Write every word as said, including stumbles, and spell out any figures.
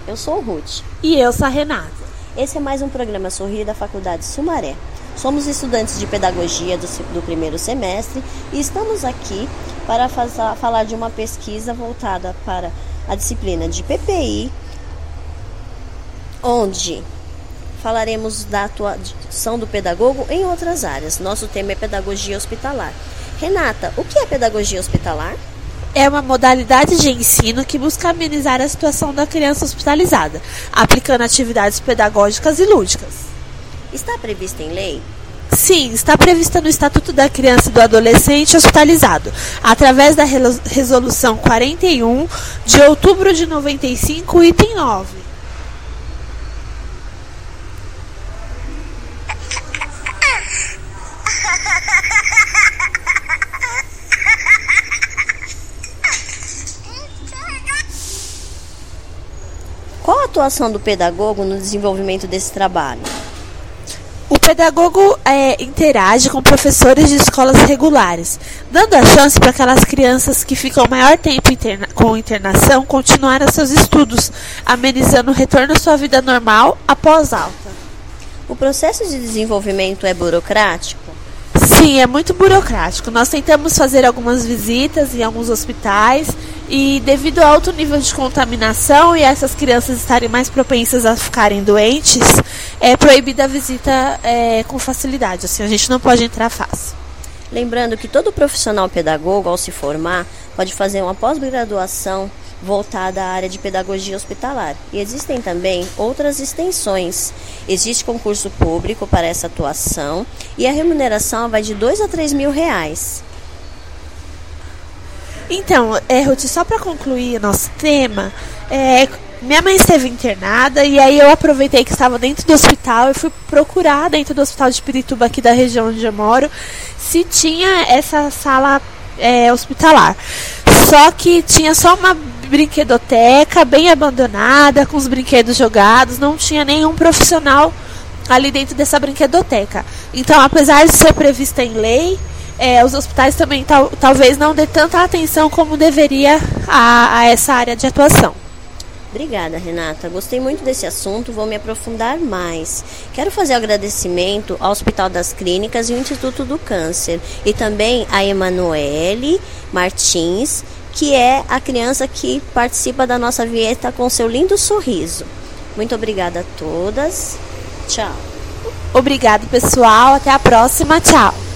Eu sou o Ruth. E eu sou a Renata. Esse é mais um programa Sorrir da Faculdade Sumaré. Somos estudantes de Pedagogia do, do primeiro semestre e estamos aqui para fazer, falar de uma pesquisa voltada para a disciplina de P P I, onde falaremos da atuação do pedagogo em outras áreas. Nosso tema é Pedagogia Hospitalar. Renata, o que é Pedagogia Hospitalar? É uma modalidade de ensino que busca amenizar a situação da criança hospitalizada, aplicando atividades pedagógicas e lúdicas. Está prevista em lei? Sim, está prevista no Estatuto da Criança e do Adolescente Hospitalizado, através da Resolução quarenta e um de outubro de noventa e cinco, item nove. Qual a atuação do pedagogo no desenvolvimento desse trabalho? O pedagogo é, interage com professores de escolas regulares, dando a chance para aquelas crianças que ficam maior tempo interna- com internação continuarem seus estudos, amenizando o retorno à sua vida normal após alta. O processo de desenvolvimento é burocrático? Sim, é muito burocrático. Nós tentamos fazer algumas visitas em alguns hospitais e, devido ao alto nível de contaminação e essas crianças estarem mais propensas a ficarem doentes, é proibida a visita é, com facilidade. Assim, a gente não pode entrar fácil. Lembrando que todo profissional pedagogo, ao se formar, pode fazer uma pós-graduação voltada à área de pedagogia hospitalar. E existem também outras extensões. Existe concurso público para essa atuação e a remuneração vai de dois a três mil reais. Então, é, Ruth, só para concluir o nosso tema, é, minha mãe esteve internada e aí eu aproveitei que estava dentro do hospital e fui procurar dentro do hospital de Pirituba, aqui da região onde eu moro, se tinha essa sala é, hospitalar. Só que tinha só uma brinquedoteca bem abandonada, com os brinquedos jogados, não tinha nenhum profissional ali dentro dessa brinquedoteca. Então, apesar de ser prevista em lei, é, os hospitais também tal, talvez não dê tanta atenção como deveria a, a essa área de atuação. Obrigada, Renata. Gostei muito desse assunto, vou me aprofundar mais. Quero fazer agradecimento ao Hospital das Clínicas e ao Instituto do Câncer. E também a Emanuele Martins, que é a criança que participa da nossa vinheta com seu lindo sorriso. Muito obrigada a todas. Tchau. Obrigado, pessoal. Até a próxima. Tchau.